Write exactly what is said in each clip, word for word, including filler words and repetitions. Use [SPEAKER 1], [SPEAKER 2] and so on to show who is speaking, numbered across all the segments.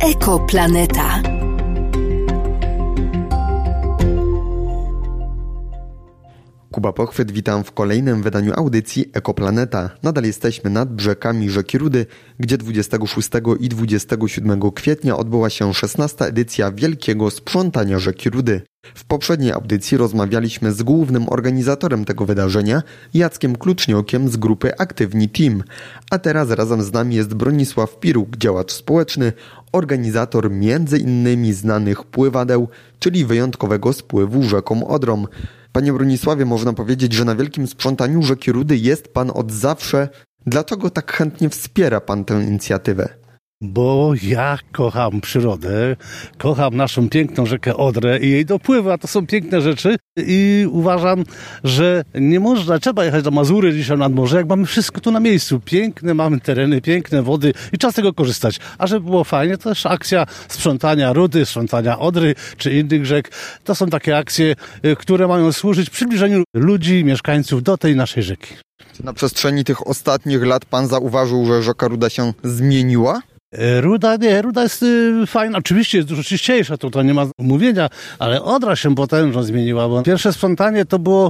[SPEAKER 1] Ekoplaneta.
[SPEAKER 2] Kuba Pochwyt, witam w kolejnym wydaniu audycji Ekoplaneta. Nadal jesteśmy nad brzegami rzeki Rudy, gdzie dwudziestego szóstego i dwudziestego siódmego kwietnia odbyła się szesnasta edycja Wielkiego Sprzątania rzeki Rudy. W poprzedniej audycji rozmawialiśmy z głównym organizatorem tego wydarzenia, Jackiem Kluczniokiem z grupy Aktywni Team. A teraz razem z nami jest Bronisław Piruk, działacz społeczny, organizator między innymi znanych pływadeł, czyli wyjątkowego spływu rzeką Odrą. Panie Bronisławie, można powiedzieć, że na Wielkim Sprzątaniu rzeki Rudy jest Pan od zawsze. Dlaczego tak chętnie wspiera Pan tę inicjatywę?
[SPEAKER 3] Bo ja kocham przyrodę, kocham naszą piękną rzekę Odrę i jej dopływy, a to są piękne rzeczy i uważam, że nie można, trzeba jechać do Mazury dzisiaj nad morze, jak mamy wszystko tu na miejscu. Piękne mamy tereny, piękne wody i czas z tego korzystać. A żeby było fajnie, to też akcja sprzątania Rudy, sprzątania Odry czy innych rzek. To są takie akcje, które mają służyć przybliżeniu ludzi, mieszkańców do tej naszej rzeki.
[SPEAKER 2] Czy na przestrzeni tych ostatnich lat Pan zauważył, że rzeka Ruda się zmieniła?
[SPEAKER 3] Ruda nie, Ruda jest y, fajna, oczywiście jest dużo czyściejsza, to, to nie ma mówienia, ale Odra się potężnie zmieniła, bo pierwsze sprzątanie to było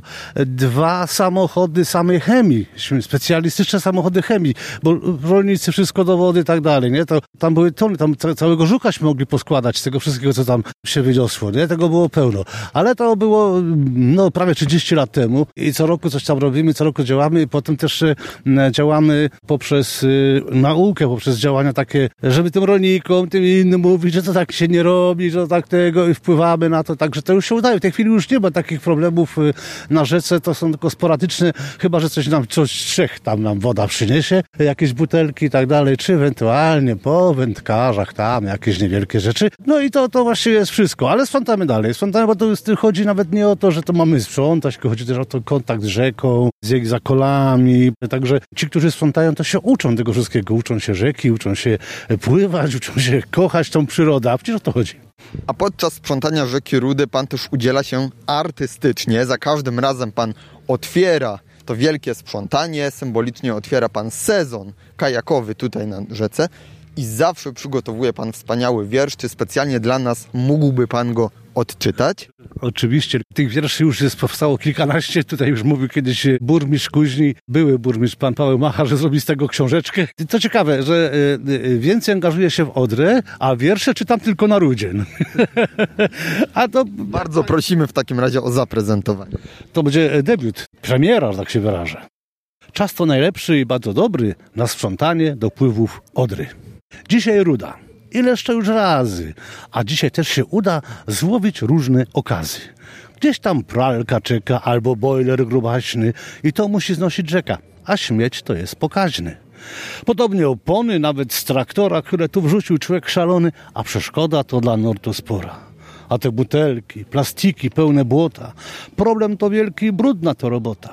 [SPEAKER 3] dwa samochody samej chemii, specjalistyczne samochody chemii, bo rolnicy wszystko do wody i tak dalej, nie? To tam były tony, tam całego żukaśmy mogli poskładać z tego wszystkiego, co tam się wyniosło, nie? Tego było pełno, ale to było no prawie trzydzieści lat temu i co roku coś tam robimy, co roku działamy i potem też y, działamy poprzez y, naukę, poprzez działania takie, żeby tym rolnikom, tym innym mówić, że to tak się nie robi, że tak tego i wpływamy na to, także to już się udaje. W tej chwili już nie ma takich problemów na rzece, to są tylko sporadyczne, chyba że coś nam, coś trzech tam nam woda przyniesie, jakieś butelki i tak dalej, czy ewentualnie po wędkarzach tam jakieś niewielkie rzeczy. No i to, to właściwie jest wszystko, ale sprzątamy dalej. Sprzątamy, bo to jest, chodzi nawet nie o to, że to mamy sprzątać, tylko chodzi też o to kontakt z rzeką, z jej zakolami. Także ci, którzy sprzątają, to się uczą tego wszystkiego, uczą się rzeki, uczą się pływać, uczą się kochać tą przyrodę, a przecież o to chodzi.
[SPEAKER 2] A podczas sprzątania rzeki Rudy Pan też udziela się artystycznie. Za każdym razem Pan otwiera to wielkie sprzątanie, symbolicznie otwiera Pan sezon kajakowy tutaj na rzece i zawsze przygotowuje Pan wspaniały wiersz. Czy specjalnie dla nas mógłby Pan go odczytać?
[SPEAKER 3] Oczywiście. Tych wierszy już jest powstało kilkanaście. Tutaj już mówił kiedyś burmistrz Kuźni, były burmistrz pan Paweł Macha, że zrobi z tego książeczkę. To ciekawe, że więcej angażuje się w Odrę, a wiersze czytam tylko na Rudzie. A to
[SPEAKER 2] bardzo prosimy w takim razie o zaprezentowanie.
[SPEAKER 3] To będzie debiut, premiera, tak się wyrażę. Czas to najlepszy i bardzo dobry na sprzątanie dopływów Odry. Dzisiaj Ruda. Ileż to już razy, a dzisiaj też się uda złowić różne okazy. Gdzieś tam pralka czeka albo bojler grubaśny i to musi znosić rzeka, a śmieć to jest pokaźny. Podobnie opony nawet z traktora, które tu wrzucił człowiek szalony, a przeszkoda to dla nurtu spora. A te butelki, plastiki pełne błota, problem to wielki i brudna to robota.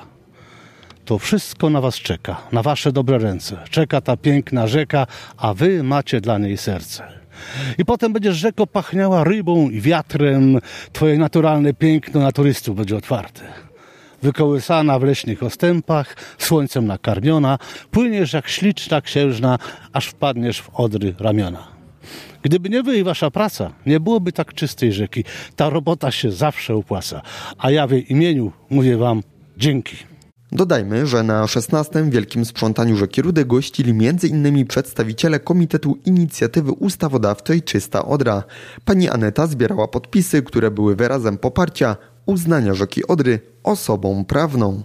[SPEAKER 3] To wszystko na was czeka, na wasze dobre ręce. Czeka ta piękna rzeka, a wy macie dla niej serce. I potem będziesz rzeko pachniała rybą i wiatrem. Twoje naturalne piękno na turystów będzie otwarte. Wykołysana w leśnych ostępach, słońcem nakarmiona, płyniesz jak śliczna księżna, aż wpadniesz w Odry ramiona. Gdyby nie wy i wasza praca, nie byłoby tak czystej rzeki. Ta robota się zawsze opłaca. A ja w jej imieniu mówię wam dzięki.
[SPEAKER 2] Dodajmy, że na szesnastym Wielkim Sprzątaniu rzeki Rudy gościli między innymi przedstawiciele Komitetu Inicjatywy Ustawodawczej Czysta Odra. Pani Aneta zbierała podpisy, które były wyrazem poparcia uznania rzeki Odry osobą prawną.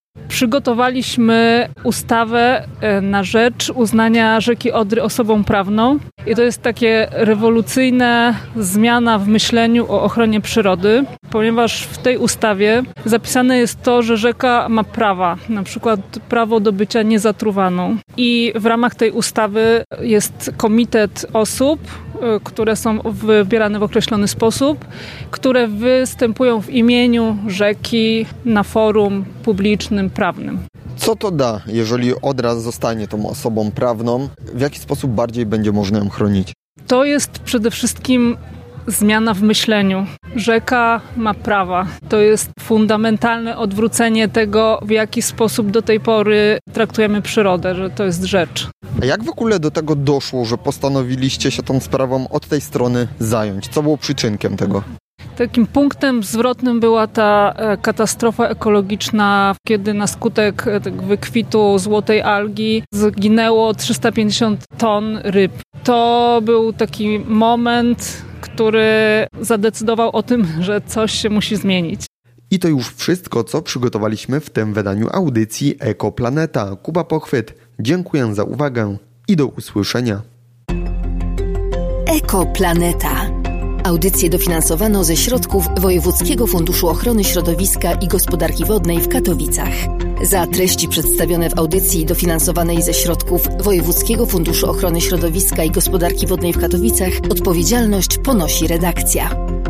[SPEAKER 4] Przygotowaliśmy ustawę na rzecz uznania rzeki Odry osobą prawną i to jest takie rewolucyjna zmiana w myśleniu o ochronie przyrody, ponieważ w tej ustawie zapisane jest to, że rzeka ma prawa, na przykład prawo do bycia niezatruwaną i w ramach tej ustawy jest komitet osób, które są wybierane w określony sposób, które występują w imieniu rzeki na forum publicznym, prawnym.
[SPEAKER 2] Co to da, jeżeli Odra zostanie tą osobą prawną? W jaki sposób bardziej będzie można ją chronić?
[SPEAKER 4] To jest przede wszystkim zmiana w myśleniu. Rzeka ma prawa. To jest fundamentalne odwrócenie tego, w jaki sposób do tej pory traktujemy przyrodę, że to jest rzecz.
[SPEAKER 2] A jak w ogóle do tego doszło, że postanowiliście się tą sprawą od tej strony zająć? Co było przyczynkiem tego?
[SPEAKER 4] Takim punktem zwrotnym była ta katastrofa ekologiczna, kiedy na skutek wykwitu złotej algi zginęło trzysta pięćdziesiąt ton ryb. To był taki moment, który zadecydował o tym, że coś się musi zmienić.
[SPEAKER 2] I to już wszystko, co przygotowaliśmy w tym wydaniu audycji Ekoplaneta. Kuba Pochwyt, dziękuję za uwagę i do usłyszenia.
[SPEAKER 1] Ekoplaneta. Audycję dofinansowano ze środków Wojewódzkiego Funduszu Ochrony Środowiska i Gospodarki Wodnej w Katowicach. Za treści przedstawione w audycji dofinansowanej ze środków Wojewódzkiego Funduszu Ochrony Środowiska i Gospodarki Wodnej w Katowicach odpowiedzialność ponosi redakcja.